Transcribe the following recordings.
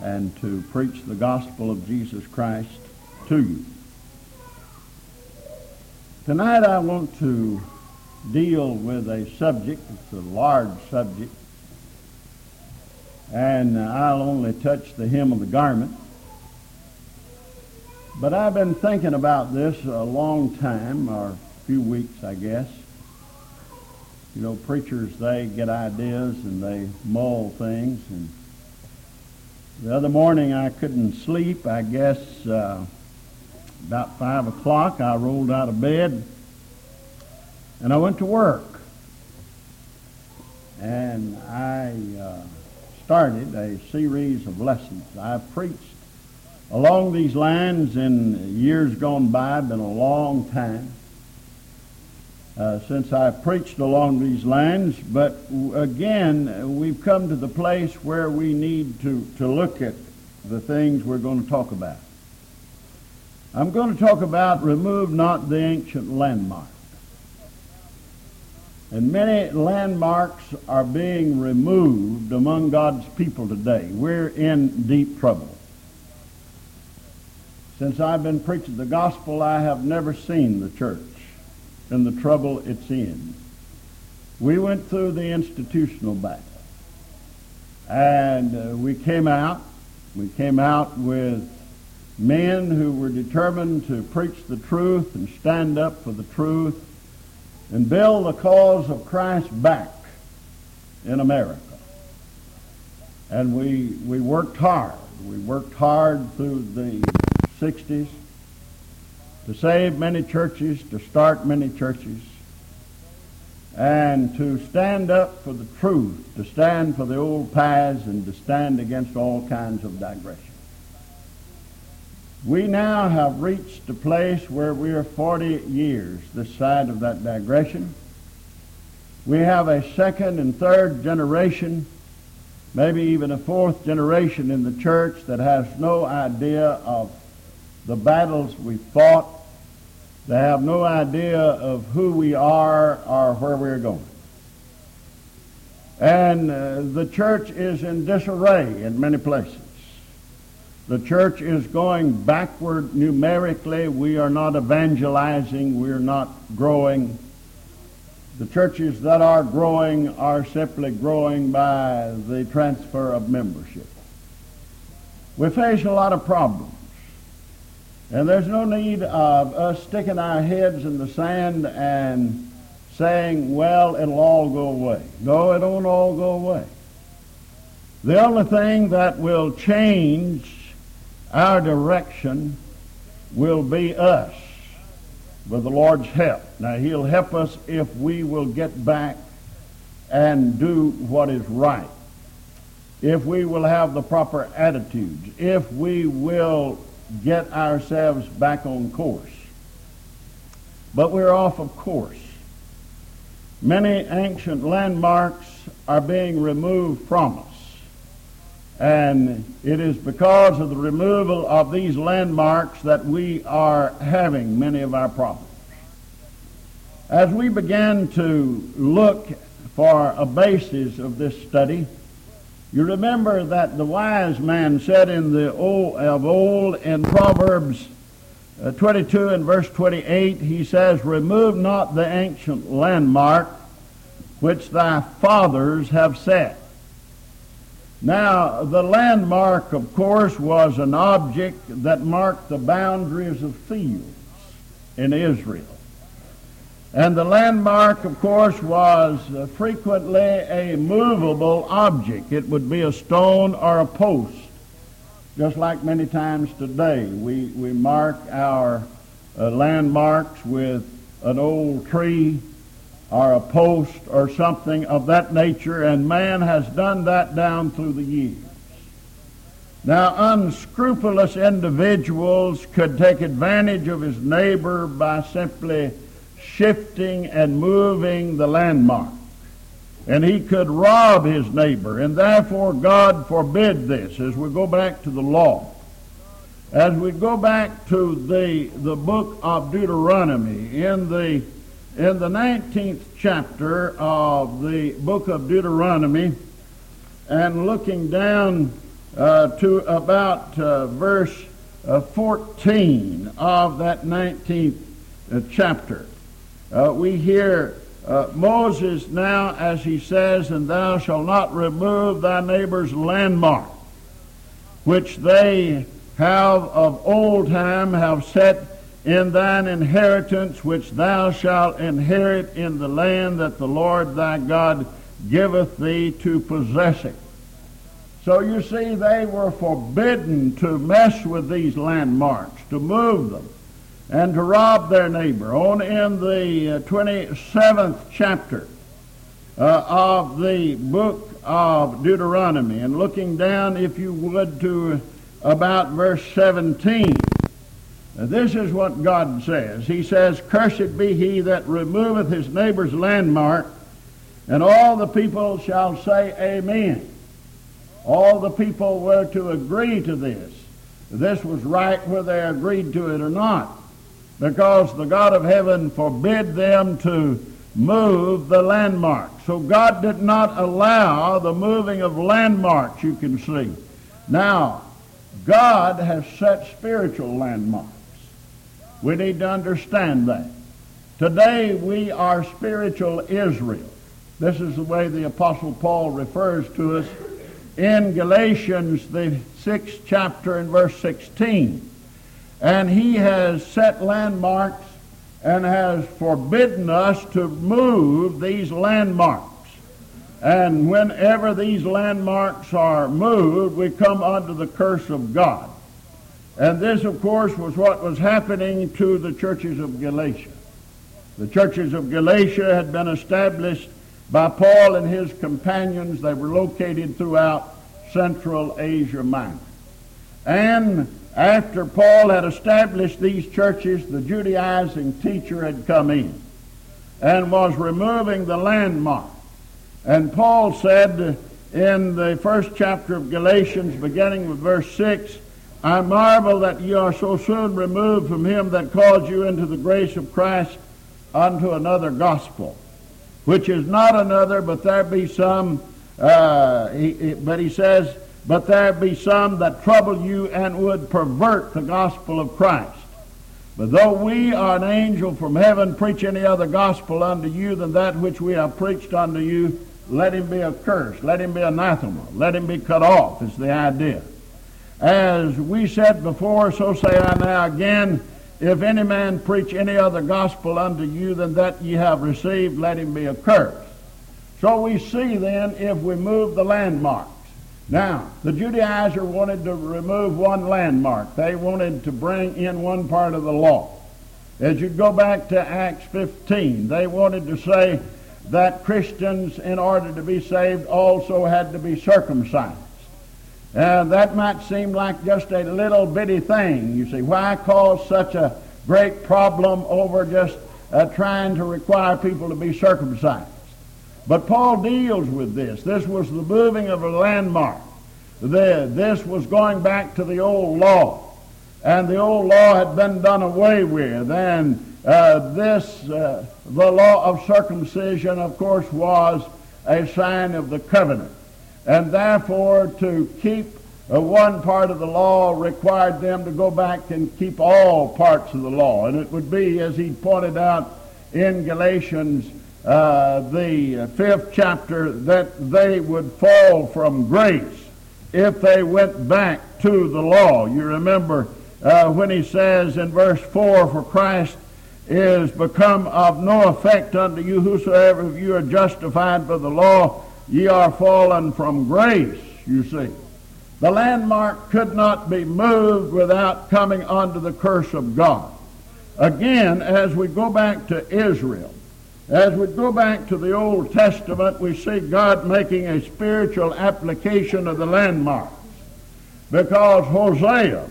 and to preach the gospel of Jesus Christ to you. Tonight I want to deal with a subject. It's a large subject, and I'll only touch the hem of the garment. But I've been thinking about this a long time, or a few weeks, I guess. You know, preachers, they get ideas and they mull things. And the other morning I couldn't sleep. I guess about 5 o'clock I rolled out of bed and I went to work. And I started a series of lessons. I've preached along these lines in years gone by. Been a long time since I've preached along these lines, but again, we've come to the place where we need to look at the things we're going to talk about. I'm going to talk about remove not the ancient landmark. And many landmarks are being removed among God's people today. We're in deep trouble. Since I've been preaching the gospel, I have never seen the church in the trouble it's in. We went through the institutional battle, and we came out with men who were determined to preach the truth and stand up for the truth and build the cause of Christ back in America. And we worked hard. We worked hard through the 60s to save many churches, to start many churches, and to stand up for the truth, to stand for the old paths, and to stand against all kinds of digression. We now have reached a place where we are 40 years this side of that digression. We have a second and third generation, maybe even a fourth generation in the church that has no idea of the battles we fought. They have no idea of who we are or where we're going. And the church is in disarray in many places. The church is going backward numerically. We are not evangelizing. We are not growing. The churches that are growing are simply growing by the transfer of membership. We face a lot of problems. And there's no need of us sticking our heads in the sand and saying, well, it'll all go away. No, it don't all go away. The only thing that will change our direction will be us with the Lord's help. Now, He'll help us if we will get back and do what is right, if we will have the proper attitudes, if we will get ourselves back on course. But we're off of course. Many ancient landmarks are being removed from us. And it is because of the removal of these landmarks that we are having many of our problems. As we began to look for a basis of this study, you remember that the wise man said in the old in Proverbs 22 and verse 28, he says, remove not the ancient landmark which thy fathers have set. Now, the landmark, of course, was an object that marked the boundaries of fields in Israel. And the landmark, of course, was frequently a movable object. It would be a stone or a post, just like many times today. We mark our landmarks with an old tree or a post or something of that nature, and man has done that down through the years. Now, unscrupulous individuals could take advantage of his neighbor by simply shifting and moving the landmark. And he could rob his neighbor, and therefore God forbid this as we go back to the law. As we go back to the book of Deuteronomy, in the 19th chapter of the book of Deuteronomy, and looking down to about verse 14 of that 19th chapter. We hear Moses now, as he says, "And thou shalt not remove thy neighbor's landmark, which they have of old time have set in thine inheritance, which thou shalt inherit in the land that the Lord thy God giveth thee to possess it." So you see, they were forbidden to mess with these landmarks, to move them, and to rob their neighbor. On in the 27th chapter of the book of Deuteronomy, and looking down, if you would, to about verse 17. This is what God says. He says, "Cursed be he that removeth his neighbor's landmark," and all the people shall say amen. All the people were to agree to this. This was right whether they agreed to it or not, because the God of heaven forbid them to move the landmark. So God did not allow the moving of landmarks, you can see. Now, God has set spiritual landmarks. We need to understand that. Today we are spiritual Israel. This is the way the Apostle Paul refers to us in Galatians, the 6th chapter and verse 16. And he has set landmarks and has forbidden us to move these landmarks. And whenever these landmarks are moved, we come under the curse of God. And this, of course, was what was happening to the churches of Galatia. The churches of Galatia had been established by Paul and his companions. They were located throughout Central Asia Minor. And after Paul had established these churches, the Judaizing teacher had come in and was removing the landmark. And Paul said in the first chapter of Galatians, beginning with verse 6, "I marvel that ye are so soon removed from him that called you into the grace of Christ unto another gospel, which is not another, but there be some," but he says, "but there be some that trouble you and would pervert the gospel of Christ. But though we are an angel from heaven preach any other gospel unto you than that which we have preached unto you, let him be accursed, let him be anathema, let him be cut off," is the idea. As we said before, so say I now again, if any man preach any other gospel unto you than that ye have received, let him be accursed. So we see then, if we move the landmarks. Now, the Judaizer wanted to remove one landmark. They wanted to bring in one part of the law. As you go back to Acts 15, they wanted to say that Christians, in order to be saved, also had to be circumcised. And that might seem like just a little bitty thing. You see, why cause such a great problem over just trying to require people to be circumcised? But Paul deals with this. This was the moving of a landmark. This was going back to the old law. And the old law had been done away with. And the law of circumcision, of course, was a sign of the covenant. And therefore, to keep one part of the law required them to go back and keep all parts of the law. And it would be, as he pointed out in Galatians, the 5th chapter, that they would fall from grace if they went back to the law. You remember when he says in verse 4, "For Christ is become of no effect unto you, whosoever of you are justified by the law, ye are fallen from grace," you see. The landmark could not be moved without coming under the curse of God. Again, as we go back to Israel, as we go back to the Old Testament, we see God making a spiritual application of the landmarks. Because Hosea,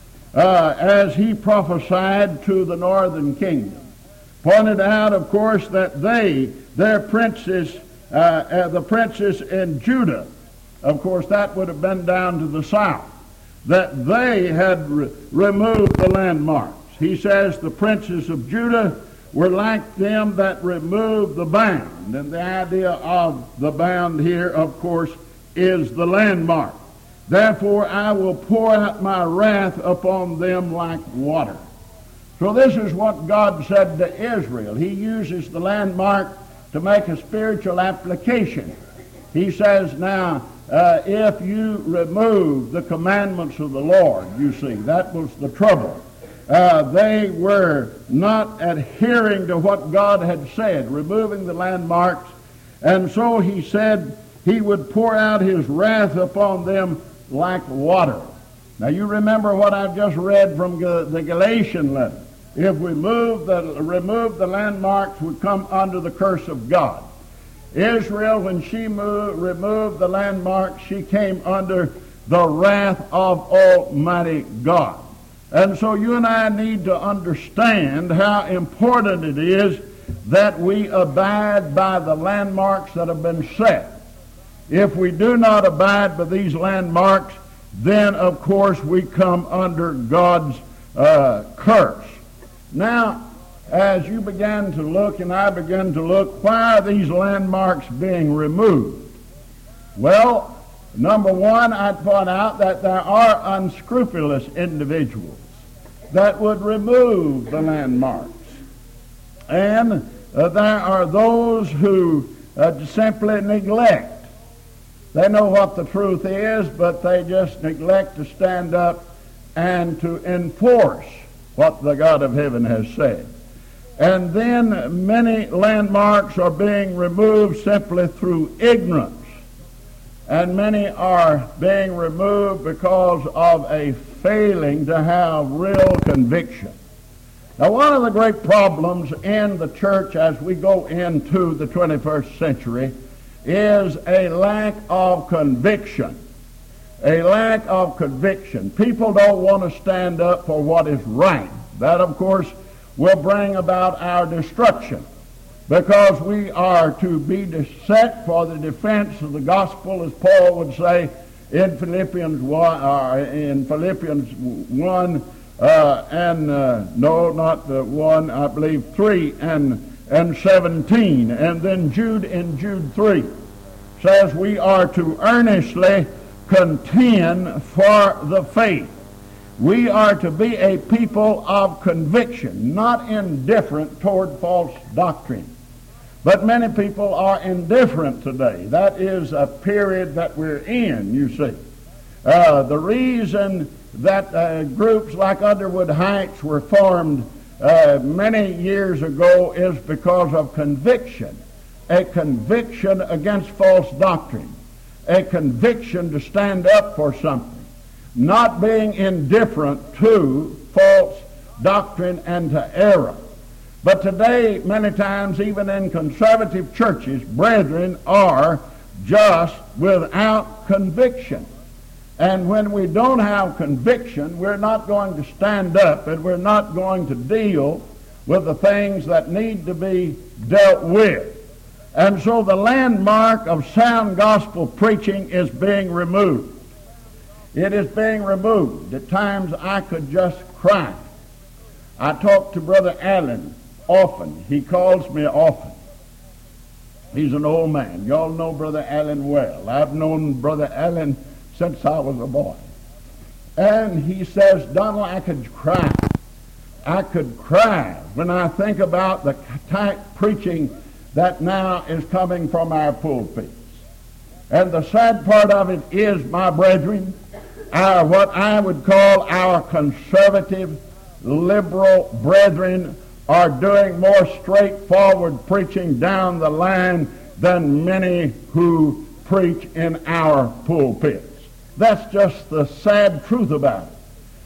as he prophesied to the northern kingdom, pointed out, of course, that their princes, the princes in Judah, of course, that would have been down to the south, that they had removed the landmarks. He says the princes of Judah were like them that removed the bound. And the idea of the bound here, of course, is the landmark. Therefore I will pour out my wrath upon them like water. So this is what God said to Israel. He uses the landmark to make a spiritual application. He says, now, if you remove the commandments of the Lord, you see, that was the trouble. They were not adhering to what God had said, removing the landmarks. And so he said he would pour out his wrath upon them like water. Now you remember what I've just read from the Galatian letter. If we remove the landmarks, we come under the curse of God. Israel, when she removed the landmarks, she came under the wrath of Almighty God. And so you and I need to understand how important it is that we abide by the landmarks that have been set. If we do not abide by these landmarks, then of course we come under God's curse. Now, as you began to look and I began to look, why are these landmarks being removed? Well, number one, I'd point out that there are unscrupulous individuals that would remove the landmarks. And there are those who simply neglect. They know what the truth is, but they just neglect to stand up and to enforce what the God of heaven has said. And then many landmarks are being removed simply through ignorance. And many are being removed because of a failing to have real conviction. Now, one of the great problems in the church as we go into the 21st century is a lack of conviction. A lack of conviction. People don't want to stand up for what is right. That, of course, will bring about our destruction, because we are to be set for the defense of the gospel, as Paul would say in Philippians 1, no, not 1, I believe 3 and 17, and then Jude in Jude 3 says we are to earnestly contend for the faith. We are to be a people of conviction, not indifferent toward false doctrine. But many people are indifferent today. That is a period that we're in, you see. The reason that groups like Underwood Heights were formed many years ago is because of conviction. A conviction against false doctrine. A conviction to stand up for something. Not being indifferent to false doctrine and to error. But today, many times, even in conservative churches, brethren are just without conviction. And when we don't have conviction, we're not going to stand up and we're not going to deal with the things that need to be dealt with. And so the landmark of sound gospel preaching is being removed. It is being removed. At times I could just cry. I talk to Brother Allen often. He calls me often. He's an old man. Y'all know Brother Allen well. I've known Brother Allen since I was a boy. And he says, Donald, I could cry. I could cry when I think about the type preaching that now is coming from our pulpits. And the sad part of it is, my brethren, what I would call our conservative, liberal brethren are doing more straightforward preaching down the line than many who preach in our pulpits. That's just the sad truth about it.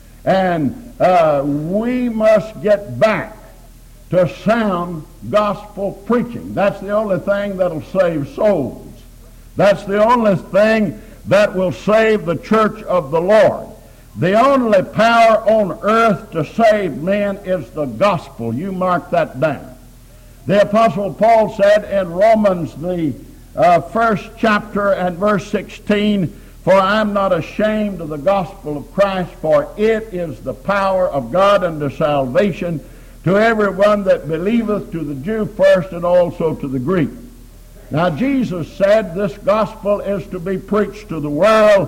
And we must get back to sound gospel preaching. That's the only thing that'll save souls. That's the only thing that will save the church of the Lord. The only power on earth to save men is the gospel. You mark that down. The Apostle Paul said in Romans, the first chapter and verse 16, For I am not ashamed of the gospel of Christ, for it is the power of God unto salvation to everyone that believeth, to the Jew first and also to the Greek. Now Jesus said this gospel is to be preached to the world,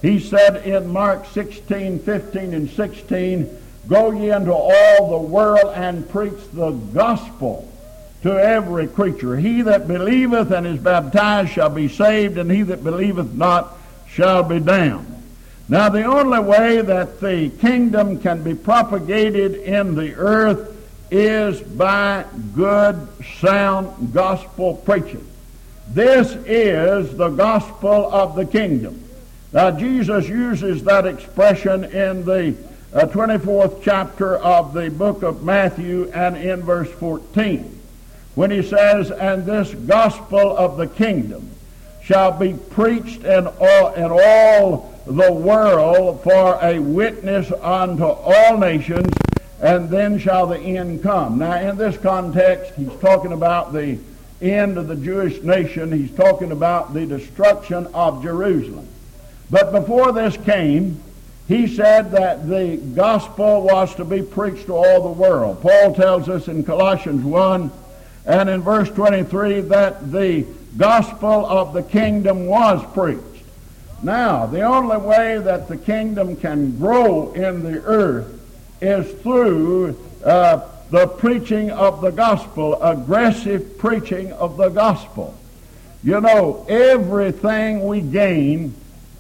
He said in Mark 16:15 and 16, "Go ye into all the world and preach the gospel to every creature. He that believeth and is baptized shall be saved, and he that believeth not shall be damned." Now, the only way that the kingdom can be propagated in the earth is by good, sound gospel preaching. This is the gospel of the kingdom. Now, Jesus uses that expression in the 24th chapter of the book of Matthew and in verse 14, when he says, "And this gospel of the kingdom shall be preached in all the world for a witness unto all nations, and then shall the end come." Now, in this context, he's talking about the end of the Jewish nation. He's talking about the destruction of Jerusalem. But before this came, he said that the gospel was to be preached to all the world. Paul tells us in Colossians 1 and in verse 23 that the gospel of the kingdom was preached. Now, the only way that the kingdom can grow in the earth is through the preaching of the gospel, aggressive preaching of the gospel. You know, everything we gain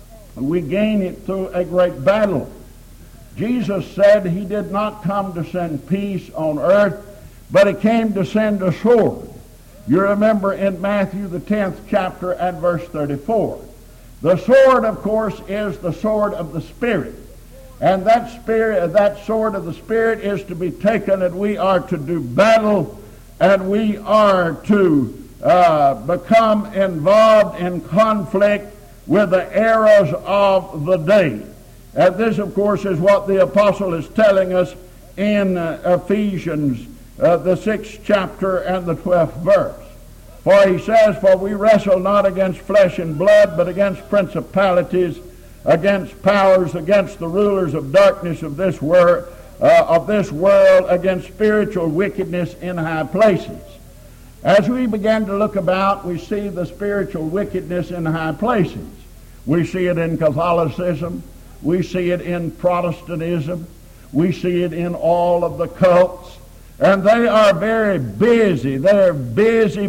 it through a great battle. Jesus said he did not come to send peace on earth, but he came to send a sword. You remember in Matthew the 10th chapter and verse 34. The sword, of course, is the sword of the Spirit. And that sword of the Spirit is to be taken, and we are to do battle, and we are to become involved in conflict with the errors of the day. And this, of course, is what the apostle is telling us in Ephesians, the 6th chapter and the 12th verse. For he says, "For we wrestle not against flesh and blood, but against principalities, against powers, against the rulers of darkness of this world, against spiritual wickedness in high places." As we begin to look about, we see the spiritual wickedness in high places. We see it in Catholicism. We see it in Protestantism. We see it in all of the cults. And they are very busy. They're busy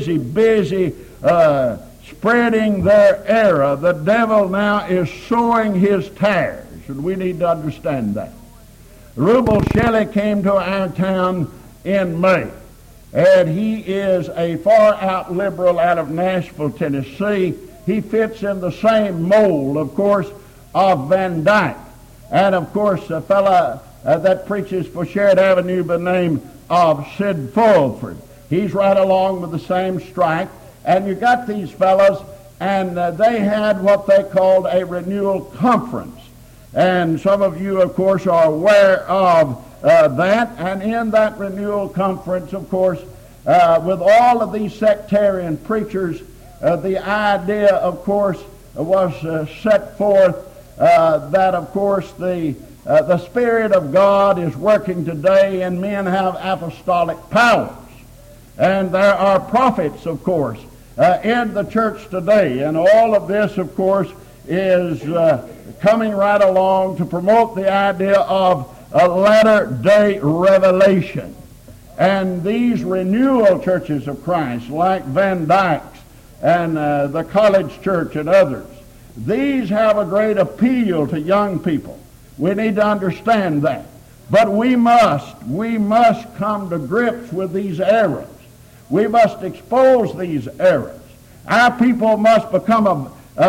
spreading their error. The devil now is sowing his tares, and we need to understand that. Rubel Shelley came to our town in May, and he is a far-out liberal out of Nashville, Tennessee. He fits in the same mold, of course, of Van Dyke. And, of course, a fellow that preaches for Sherrod Avenue by the name of Sid Fulford. He's right along with the same strike. And you got these fellows, and they had what they called a renewal conference. And some of you, of course, are aware of that. And in that renewal conference, of course, with all of these sectarian preachers, the idea, of course, was set forth that, of course, the Spirit of God is working today, and men have apostolic powers. And there are prophets, of course, in the church today. And all of this, of course, is coming right along to promote the idea of a latter-day revelation. And these renewal churches of Christ, like Van Dyke's and the College Church and others, these have a great appeal to young people. We need to understand that. But we must come to grips with these errors. We must expose these errors. Our people must become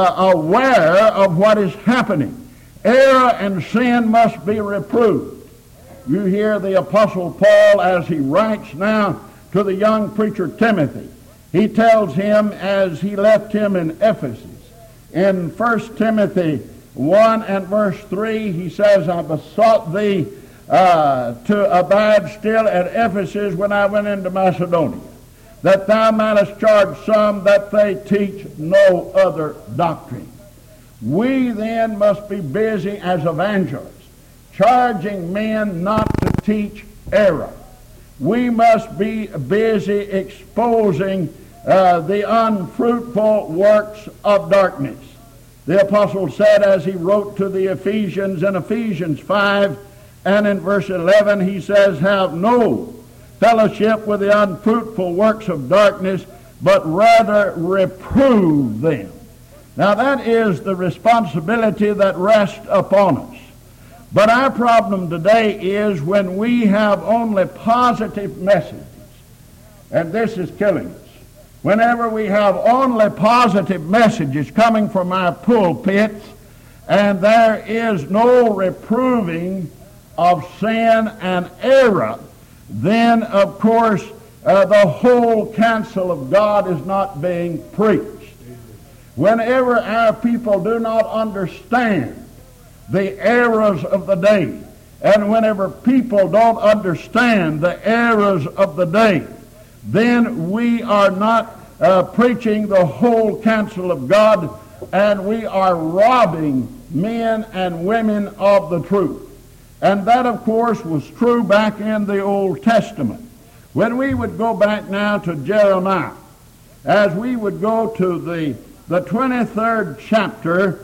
aware of what is happening. Error and sin must be reproved. You hear the Apostle Paul as he writes now to the young preacher Timothy. He tells him as he left him in Ephesus. In 1 Timothy 1 and verse 3, he says, "I besought thee to abide still at Ephesus when I went into Macedonia, that thou mightest charge some that they teach no other doctrine." We then must be busy as evangelists, charging men not to teach error. We must be busy exposing the unfruitful works of darkness. The apostle said, as he wrote to the Ephesians in Ephesians 5 and in verse 11, he says, have no fellowship with the unfruitful works of darkness, but rather reprove them. Now that is the responsibility that rests upon us. But our problem today is when we have only positive messages, and this is killing us. Whenever we have only positive messages coming from our pulpits, and there is no reproving of sin and error, then of course the whole counsel of God is not being preached. Whenever our people do not understand the errors of the day, and whenever people don't understand the errors of the day, then we are not preaching the whole counsel of God, and we are robbing men and women of the truth. And that, of course, was true back in the Old Testament. When we would go back now to Jeremiah, as we would go to the 23rd chapter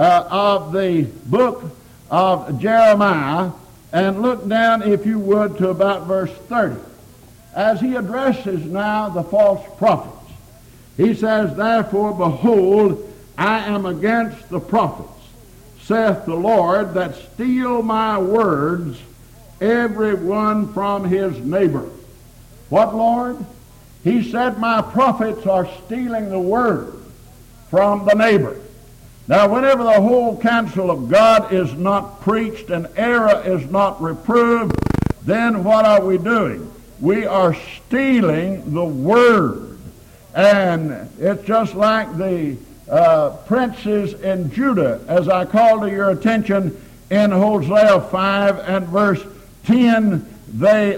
of the book of Jeremiah, and look down, if you would, to about verse 30. As he addresses now the false prophets, he says, therefore, behold, I am against the prophets, saith the Lord, that steal my words, every one from his neighbor. What, Lord? He said, my prophets are stealing the word from the neighbor. Now, whenever the whole counsel of God is not preached and error is not reproved, then what are we doing? We are stealing the word. And it's just like the princes in Judah, as I call to your attention in Hosea 5 and verse 10, they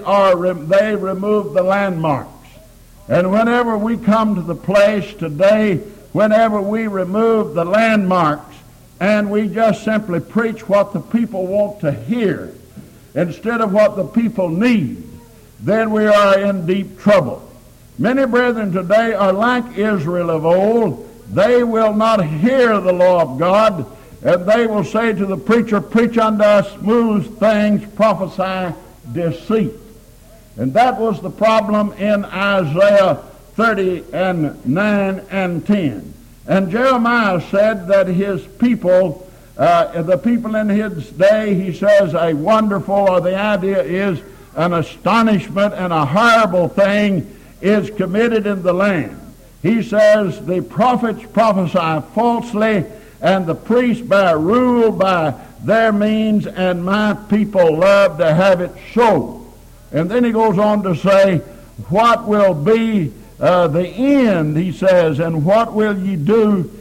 remove the landmarks. And whenever we come to the place today, whenever we remove the landmarks and we just simply preach what the people want to hear instead of what the people need, then we are in deep trouble. Many brethren today are like Israel of old. They will not hear the law of God, and they will say to the preacher, preach unto us smooth things, prophesy deceit. And that was the problem in Isaiah 30 and 9 and 10. And Jeremiah said that his people, the people in his day, he says, a wonderful, or the idea is an astonishment and a horrible thing is committed in the land. He says the prophets prophesy falsely, and the priests bear rule by their means, and my people love to have it so. And then he goes on to say, what will be the end, he says, and what will ye do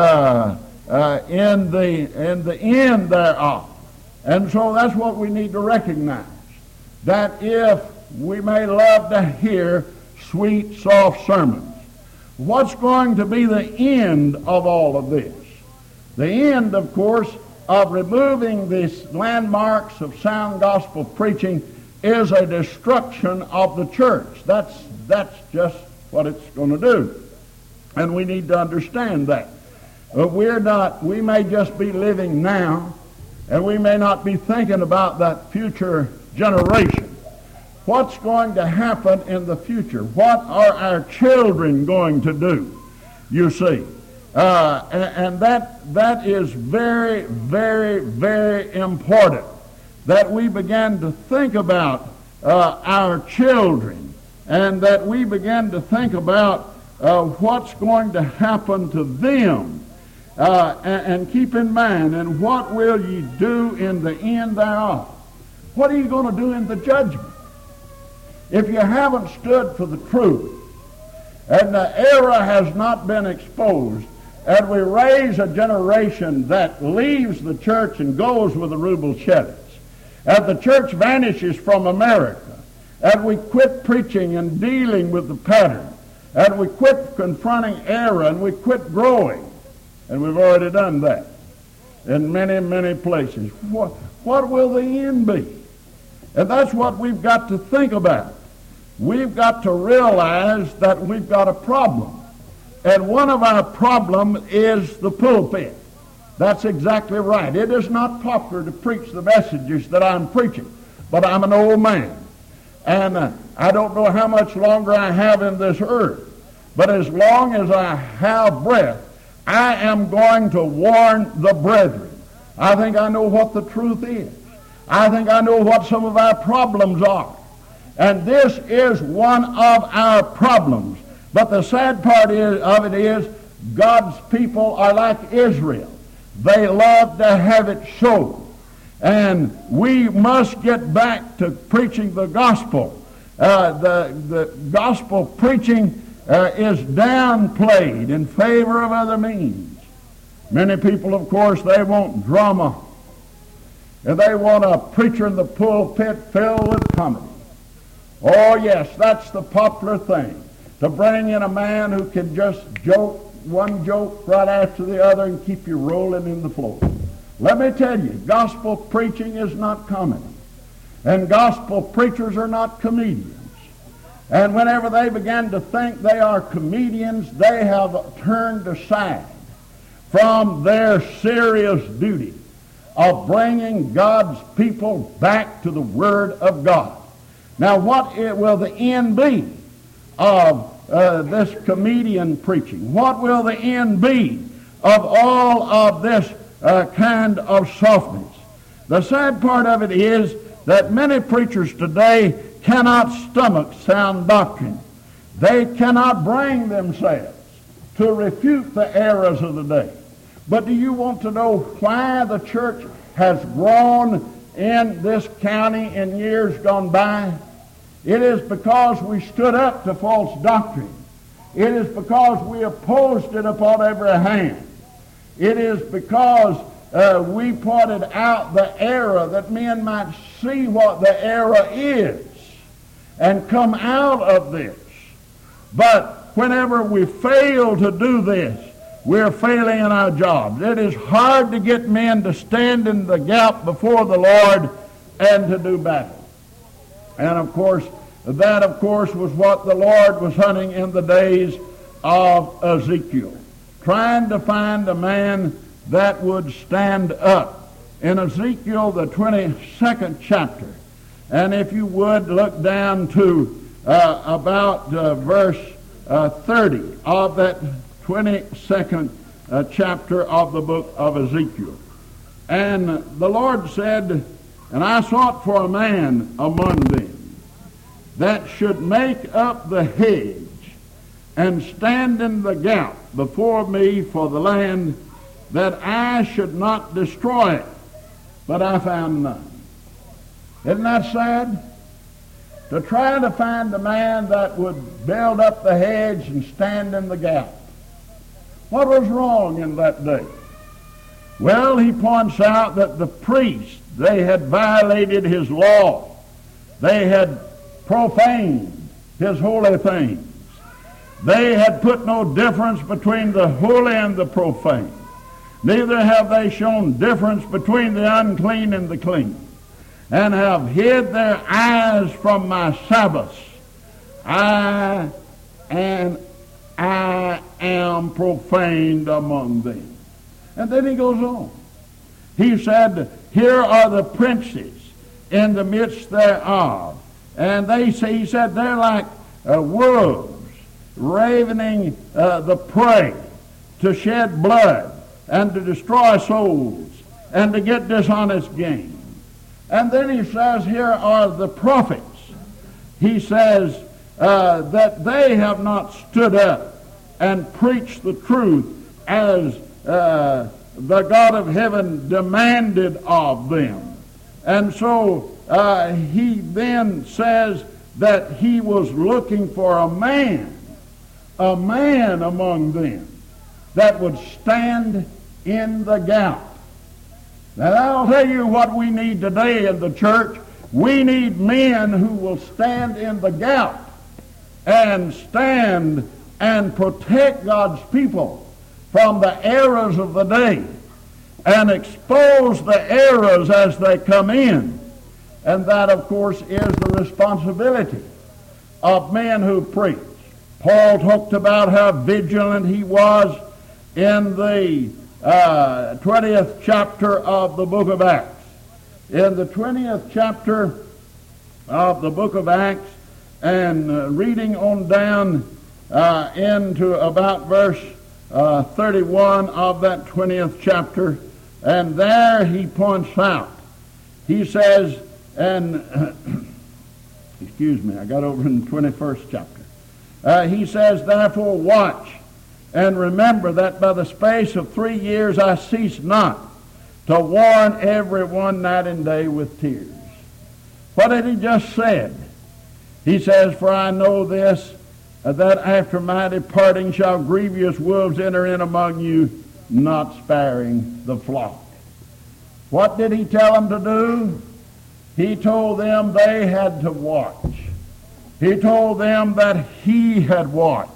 in the end thereof? And so that's what we need to recognize, that if we may love to hear sweet, soft sermons, what's going to be the end of all of this? The end, of course, of removing these landmarks of sound gospel preaching is a destruction of the church. That's just what it's going to do. And we need to understand that. We may just be living now, and we may not be thinking about that future generation. What's going to happen in the future? What are our children going to do? You see. And that is very, very, very important, that we begin to think about our children, and that we begin to think about what's going to happen to them. And keep in mind, and what will ye do in the end thereof? What are you going to do in the judgment? If you haven't stood for the truth, and the error has not been exposed, and we raise a generation that leaves the church and goes with the Rubelchevites, and the church vanishes from America, and we quit preaching and dealing with the pattern, and we quit confronting error, and we quit growing, and we've already done that in many, many places. What will the end be? And that's what we've got to think about. We've got to realize that we've got a problem. And one of our problems is the pulpit. That's exactly right. It is not popular to preach the messages that I'm preaching, but I'm an old man. And I don't know how much longer I have in this earth. But as long as I have breath, I am going to warn the brethren. I think I know what the truth is. I think I know what some of our problems are. And this is one of our problems. But the sad part of it is God's people are like Israel. They love to have it so. And we must get back to preaching the gospel. The gospel preaching is downplayed in favor of other means. Many people, of course, they want drama. And they want a preacher in the pulpit filled with comedy. Oh, yes, that's the popular thing. To bring in a man who can just joke one joke right after the other and keep you rolling in the floor. Let me tell you, gospel preaching is not comedy. And gospel preachers are not comedians. And whenever they begin to think they are comedians, they have turned aside from their serious duty of bringing God's people back to the Word of God. Now, what will the end be of this comedian preaching? What will the end be of all of this kind of softness? The sad part of it is that many preachers today cannot stomach sound doctrine. They cannot bring themselves to refute the errors of the day. But do you want to know why the church has grown in this county in years gone by? It is because we stood up to false doctrine. It is because we opposed it upon every hand. It is because we pointed out the error that men might see what the error is and come out of this. But whenever we fail to do this, we're failing in our jobs. It is hard to get men to stand in the gap before the Lord and to do battle. And of course, that was what the Lord was hunting in the days of Ezekiel, trying to find a man that would stand up. In Ezekiel, the 22nd chapter, and if you would look down to about verse 30 of that 22nd chapter of the book of Ezekiel. And the Lord said, "And I sought for a man among them that should make up the hedge and stand in the gap before me for the land, that I should not destroy it. But I found none." Isn't that sad? To try to find a man that would build up the hedge and stand in the gap. What was wrong in that day? Well, he points out that the priests, they had violated his law. They had profaned his holy things. They had put no difference between the holy and the profane. Neither have they shown difference between the unclean and the clean, and have hid their eyes from my Sabbaths. I am profaned among them. And then he goes on. He said, "Here are the princes in the midst thereof." And he said, they're like wolves ravening the prey to shed blood and to destroy souls and to get dishonest gain. And then he says, here are the prophets. He says that they have not stood up and preached the truth as the God of heaven demanded of them. And so he then says that he was looking for a man among them that would stand in the gap. Now I'll tell you what we need today in the church. We need men who will stand in the gap and stand and protect God's people from the errors of the day and expose the errors as they come in. And that, of course, is the responsibility of men who preach. Paul talked about how vigilant he was in the 20th chapter of the book of Acts. In the 20th chapter of the book of Acts, and reading on down into about verse 31 of that 20th chapter, and there he points out, he says, and excuse me, I got over in the 21st chapter. He says, therefore watch, and remember that by the space of 3 years I cease not to warn everyone night and day with tears. What had he just said? He says, for I know this, that after my departing shall grievous wolves enter in among you, not sparing the flock. What did he tell them to do? He told them they had to watch. He told them that he had watched.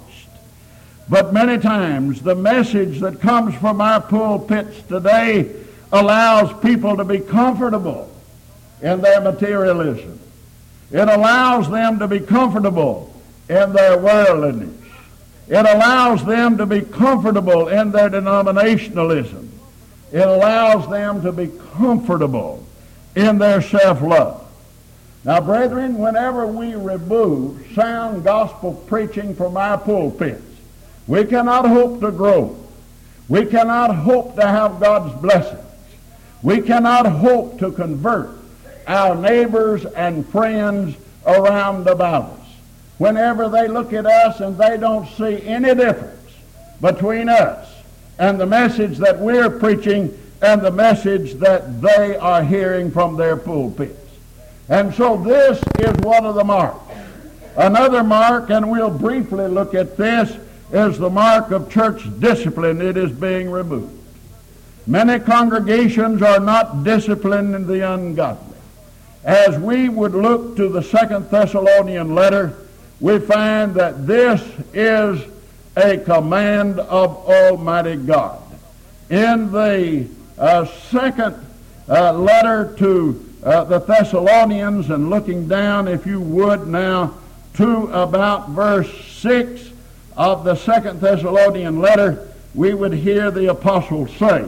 But many times the message that comes from our pulpits today allows people to be comfortable in their materialism. It allows them to be comfortable in their worldliness. It allows them to be comfortable in their denominationalism. It allows them to be comfortable in their self-love. Now, brethren, whenever we remove sound gospel preaching from our pulpits, we cannot hope to grow. We cannot hope to have God's blessings. We cannot hope to convert our neighbors and friends around about us. Whenever they look at us and they don't see any difference between us and the message that we're preaching and the message that they are hearing from their pulpits. And so this is one of the marks. Another mark, and we'll briefly look at this, is the mark of church discipline. It is being removed. Many congregations are not disciplined in the ungodly. As we would look to the 2 Thessalonian letter, we find that this is a command of Almighty God. In the second letter to the Thessalonians, and looking down, if you would now, to about verse 6 of the 2 Thessalonian letter, we would hear the apostle say,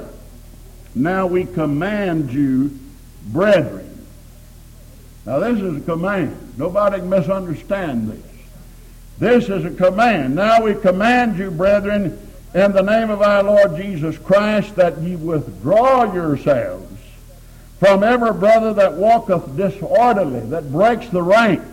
now we command you, brethren. Now this is a command. Nobody can misunderstand this. This is a command. Now we command you, brethren, in the name of our Lord Jesus Christ, that ye withdraw yourselves from every brother that walketh disorderly, that breaks the rank,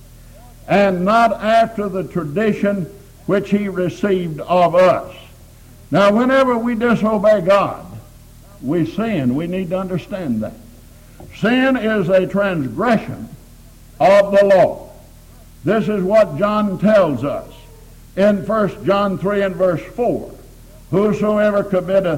and not after the tradition which he received of us. Now, whenever we disobey God, we sin. We need to understand that. Sin is a transgression of the law. This is what John tells us in 1 John 3 and verse 4. Whosoever committeth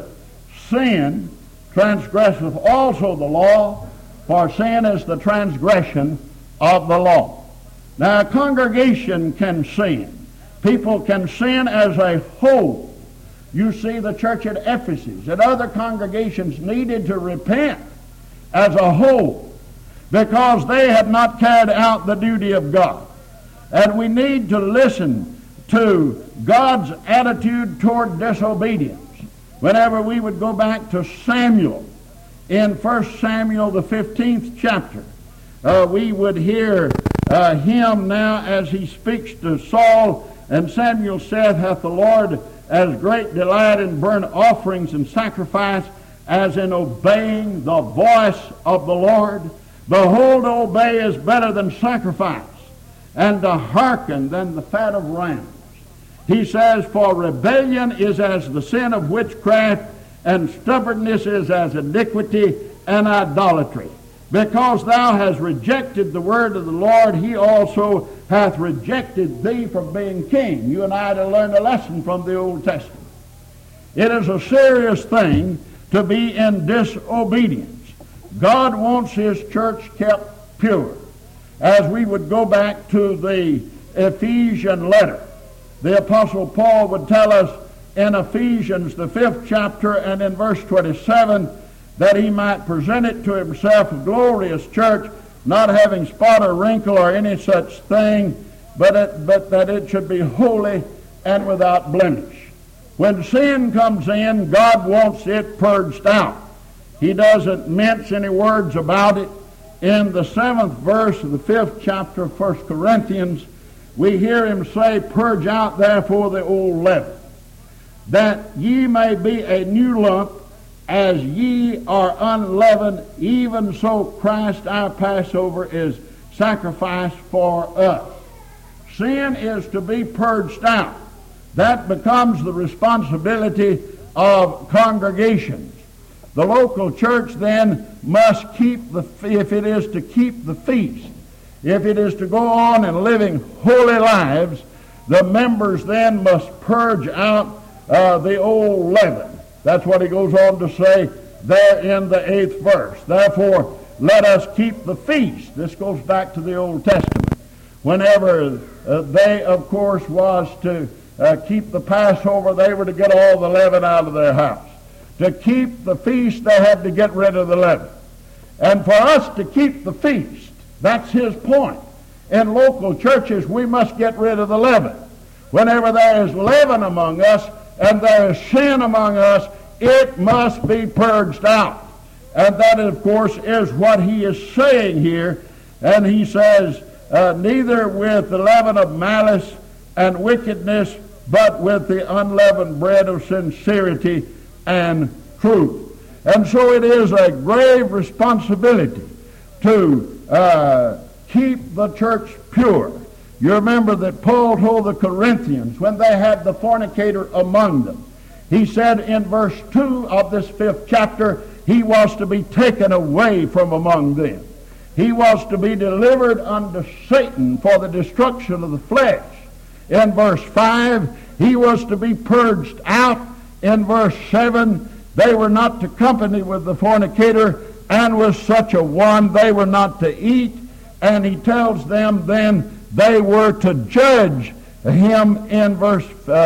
sin transgresseth also the law, for sin is the transgression of the law. Now, a congregation can sin. People can sin as a whole. You see the church at Ephesus and other congregations needed to repent as a whole because they had not carried out the duty of God. And we need to listen to God's attitude toward disobedience. Whenever we would go back to Samuel, in 1 Samuel the 15th chapter, we would hear him now as he speaks to Saul, and Samuel saith, hath the Lord as great delight in burnt offerings and sacrifice as in obeying the voice of the Lord? Behold, to obey is better than sacrifice, and to hearken than the fat of rams. He says, for rebellion is as the sin of witchcraft, and stubbornness is as iniquity and idolatry. Because thou hast rejected the word of the Lord, he also hath rejected thee from being king. You and I to learn a lesson from the Old Testament. It is a serious thing to be in disobedience. God wants his church kept pure. As we would go back to the Ephesian letter, the Apostle Paul would tell us in Ephesians, the 5th chapter, and in verse 27, that he might present it to himself a glorious church, not having spot or wrinkle or any such thing, but that it should be holy and without blemish. When sin comes in, God wants it purged out. He doesn't mince any words about it. In the 7th verse of the 5th chapter of 1 Corinthians, we hear him say, "Purge out therefore the old leaven, that ye may be a new lump, as ye are unleavened, even so Christ our Passover is sacrificed for us." Sin is to be purged out. That becomes the responsibility of congregations. The local church then must keep if it is to keep the feast, if it is to go on in living holy lives, the members then must purge out the old leaven. That's what he goes on to say there in the 8th verse. "Therefore, let us keep the feast." This goes back to the Old Testament. Whenever they, of course, was to keep the Passover, they were to get all the leaven out of their house. To keep the feast, they had to get rid of the leaven. And for us to keep the feast, that's his point. In local churches, we must get rid of the leaven. Whenever there is leaven among us and there is sin among us, it must be purged out. And that, of course, is what he is saying here. And he says, "Neither with the leaven of malice and wickedness, but with the unleavened bread of sincerity and truth." And so it is a grave responsibility to keep the church pure. You remember that Paul told the Corinthians when they had the fornicator among them, he said in verse 2 of this 5th chapter, he was to be taken away from among them. He was to be delivered unto Satan for the destruction of the flesh. In verse 5, he was to be purged out. In verse 7, they were not to company with the fornicator, and with such a one they were not to eat. And he tells them then they were to judge him in verse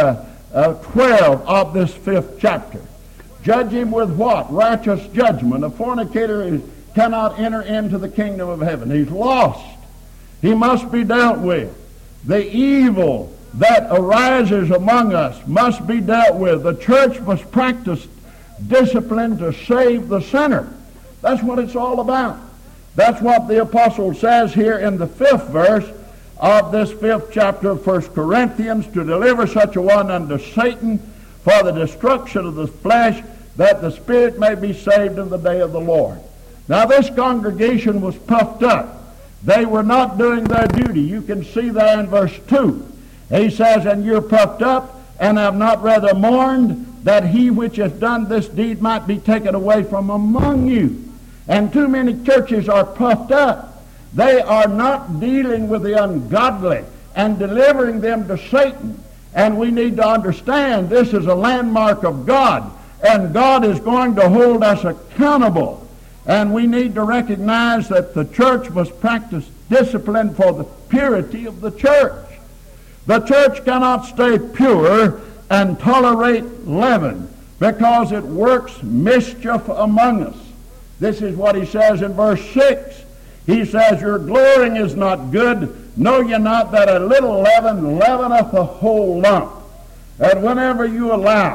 12 of this 5th chapter. Judge him with what? Righteous judgment. A fornicator cannot enter into the kingdom of heaven. He's lost. He must be dealt with. The evil that arises among us must be dealt with. The church must practice discipline to save the sinner. That's what it's all about. That's what the apostle says here in the 5th verse of this 5th chapter of 1 Corinthians, "To deliver such a one unto Satan for the destruction of the flesh, that the spirit may be saved in the day of the Lord." Now this congregation was puffed up. They were not doing their duty. You can see there in verse 2. He says, "And you're puffed up, and have not rather mourned, that he which has done this deed might be taken away from among you." And too many churches are puffed up. They are not dealing with the ungodly and delivering them to Satan. And we need to understand this is a landmark of God, and God is going to hold us accountable. And we need to recognize that the church must practice discipline for the purity of the church. The church cannot stay pure and tolerate leaven, because it works mischief among us. This is what he says in verse 6. He says, "Your glorying is not good. Know ye not that a little leaven leaveneth the whole lump?" And whenever you allow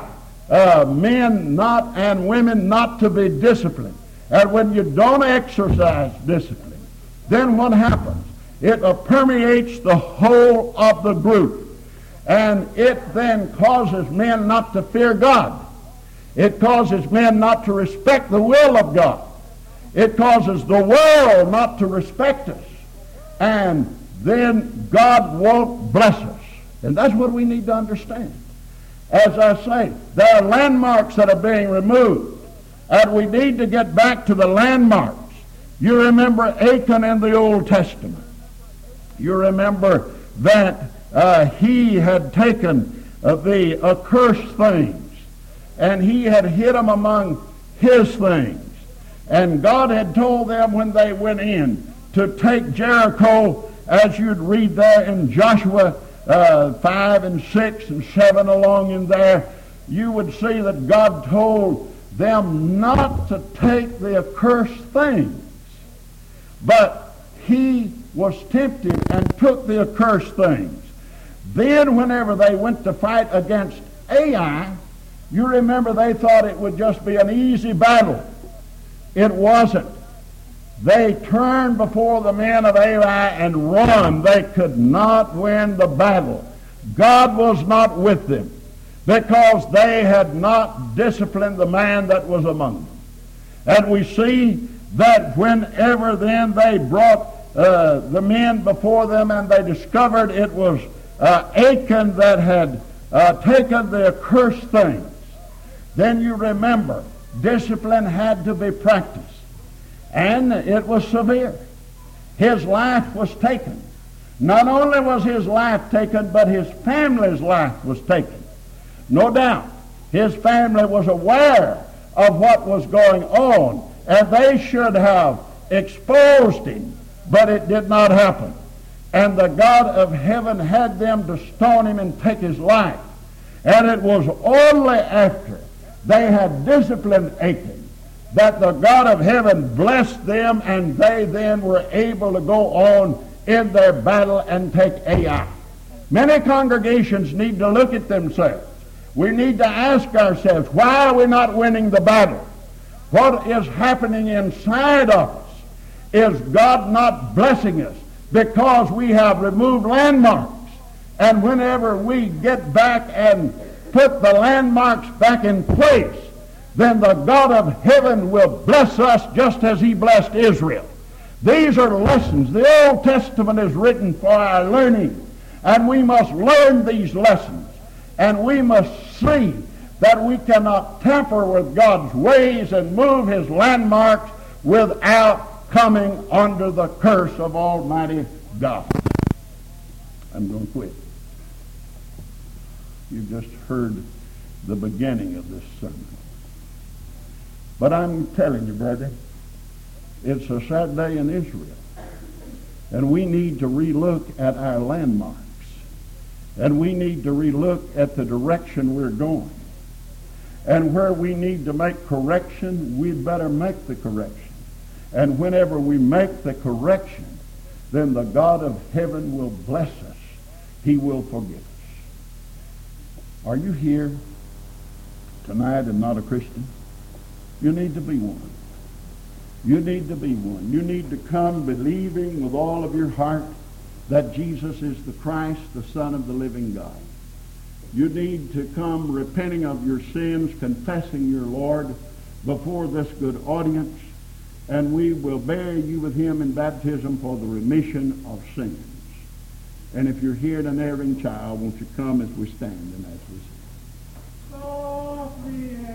men not and women not to be disciplined, and when you don't exercise discipline, then what happens? It permeates the whole of the group. And it then causes men not to fear God. It causes men not to respect the will of God. It causes the world not to respect us. And then God won't bless us. And that's what we need to understand. As I say, there are landmarks that are being removed. And we need to get back to the landmarks. You remember Achan in the Old Testament. You remember that he had taken the accursed things, and he had hid them among his things. And God had told them when they went in to take Jericho, as you'd read there in Joshua 5 and 6 and 7 along in there, you would see that God told them not to take the accursed things. But he was tempted and took the accursed things. Then whenever they went to fight against Ai, You remember they thought it would just be an easy battle. It wasn't. They turned before the men of Ai and run. They could not win the battle. God was not with them because they had not disciplined the man that was among them. And we see that whenever then they brought the men before them and they discovered it was Achan that had taken the accursed things, then you remember discipline had to be practiced. And it was severe. His life was taken. Not only was his life taken, but his family's life was taken. No doubt, his family was aware of what was going on, and they should have exposed him, but it did not happen. And the God of heaven had them to stone him and take his life. And it was only after they had disciplined Achan that the God of heaven blessed them, and they then were able to go on in their battle and take Ai. Many congregations need to look at themselves. We need to ask ourselves, why are we not winning the battle? What is happening inside of us? Is God not blessing us because we have removed landmarks? And whenever we get back and put the landmarks back in place, then the God of heaven will bless us just as he blessed Israel. These are lessons. The Old Testament is written for our learning, and we must learn these lessons, and we must see that we cannot tamper with God's ways and move his landmarks without coming under the curse of Almighty God. I'm going to quit. You've just heard the beginning of this sermon. But I'm telling you, brother, it's a sad day in Israel. And we need to relook at our landmarks. And we need to relook at the direction we're going. And where we need to make correction, we'd better make the correction. And whenever we make the correction, then the God of heaven will bless us. He will forgive us. Are you here tonight and not a Christian? You need to be one. You need to be one. You need to come believing with all of your heart that Jesus is the Christ, the Son of the living God. You need to come repenting of your sins, confessing your Lord before this good audience, and we will bury you with him in baptism for the remission of sins. And if you're here an erring child, won't you come as we stand and as we sing? Softly